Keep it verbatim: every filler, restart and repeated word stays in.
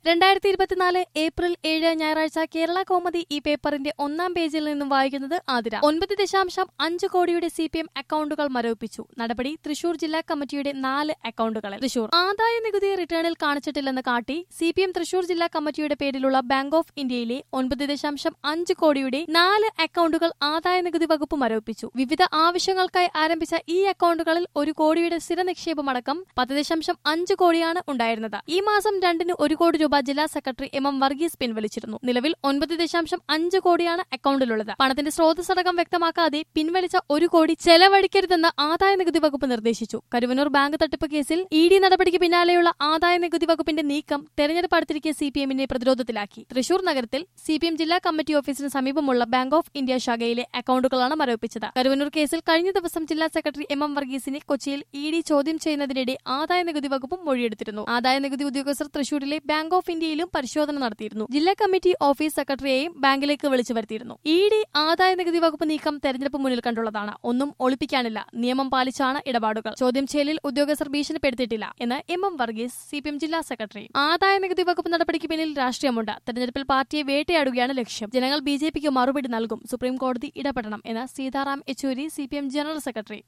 രണ്ടായിരത്തി ഇരുപത്തിനാല് ഏപ്രിൽ ഏഴ് ഞായറാഴ്ച കേരള കൗമുദി ഈ പേപ്പറിന്റെ ഒന്നാം പേജിൽ നിന്നും വായിക്കുന്നത് ആതിര. ഒൻപത് ദശാംശം അഞ്ച് കോടിയുടെ സി പി എം അക്കൌണ്ടുകൾ മരവിപ്പിച്ചു. നടപടി തൃശൂർ ജില്ലാ കമ്മിറ്റിയുടെ നാല് അക്കൌണ്ടുകളിൽ. തൃശൂർ ആദായ നികുതി റിട്ടേണിൽ കാണിച്ചിട്ടില്ലെന്ന് കാട്ടി സി പി എം തൃശൂർ ജില്ലാ കമ്മിറ്റിയുടെ പേരിലുള്ള ബാങ്ക് ഓഫ് ഇന്ത്യയിലെ ഒൻപത് ദശാംശം അഞ്ച് കോടിയുടെ നാല് അക്കൌണ്ടുകൾ ആദായ നികുതി വകുപ്പ് മരവിപ്പിച്ചു. വിവിധ ആവശ്യങ്ങൾക്കായി ആരംഭിച്ച ഈ അക്കൌണ്ടുകളിൽ ഒരു കോടിയുടെ സ്ഥിര നിക്ഷേപമടക്കം പത്ത് ദശാംശം അഞ്ച് കോടിയാണ് ഉണ്ടായിരുന്നത്. ഈ മാസം രണ്ടിന് ഒരു കോടി രൂപ ജില്ലാ സെക്രട്ടറി എം എം വർഗീസ് പിൻവലിച്ചിരുന്നു. നിലവിൽ ഒൻപത് ദശാംശം അഞ്ച് കോടിയാണ് അക്കൌണ്ടിലുള്ളത്. പണത്തിന്റെ സ്രോതസ്സടക്കം വ്യക്തമാക്കാതെ പിൻവലിച്ച ഒരു കോടി ചെലവഴിക്കരുതെന്ന് ആദായ നികുതി വകുപ്പ് നിർദ്ദേശിച്ചു. കരുവന്നൂർ ബാങ്ക് തട്ടിപ്പ് കേസിൽ ഇ ഡി നടപടിക്ക് പിന്നാലെയുള്ള ആദായ നികുതി വകുപ്പിന്റെ നീക്കം തെരഞ്ഞെടുപ്പ് അടുത്തിരിക്കെ സി പി എമ്മിനെ പ്രതിരോധത്തിലാക്കി. തൃശൂർ നഗരത്തിൽ സി പി എം ജില്ലാ കമ്മിറ്റി ഓഫീസിന് സമീപമുള്ള ബാങ്ക് ഓഫ് ഇന്ത്യ ശാഖയിലെ അക്കൌണ്ടുകളാണ് മരവിപ്പിച്ചത്. കരുവന്നൂർ കേസിൽ കഴിഞ്ഞ ദിവസം ജില്ലാ സെക്രട്ടറി എം എം വർഗീസിനെ കൊച്ചിയിൽ ഇ ഡി ചോദ്യം ചെയ്യുന്നതിനിടെ ആദായ നികുതി വകുപ്പും മൊഴിയെടുത്തിരുന്നു. ആദായ നികുതി ഉദ്യോഗസ്ഥർ തൃശൂരിലെ ബാങ്ക് ഓഫ് ഇന്ത്യയിലും പരിശോധന നടത്തിയിരുന്നു. ജില്ലാ കമ്മിറ്റി ഓഫീസ് സെക്രട്ടറിയെയും ബാങ്കിലേക്ക് വിളിച്ചു വരുത്തിയിരുന്നു. ഇ ഡി ആദായ നികുതി വകുപ്പ് നീക്കം തെരഞ്ഞെടുപ്പ് മുന്നിൽ കണ്ടുള്ളതാണ്. ഒന്നും ഒളിപ്പിക്കാനില്ല. നിയമം പാലിച്ചാണ് ഇടപാടുകൾ. ചോദ്യം ചെയ്യലിൽ ഉദ്യോഗസ്ഥർ ഭീഷണിപ്പെടുത്തിയിട്ടില്ല എന്ന് M M Varghese, C P M ജില്ലാ സെക്രട്ടറി. ആദായ നികുതി വകുപ്പ് നടപടിക്ക് പിന്നിൽ രാഷ്ട്രീയമുണ്ട്. തെരഞ്ഞെടുപ്പിൽ പാർട്ടിയെ വേട്ടയാടുകയാണ് ലക്ഷ്യം. ജനങ്ങൾ ബി ജെ പിക്ക് മറുപടി നൽകും. സുപ്രീം കോടതി ഇടപെടണം എന്ന് Sitaram Yechury, C P M general secretary.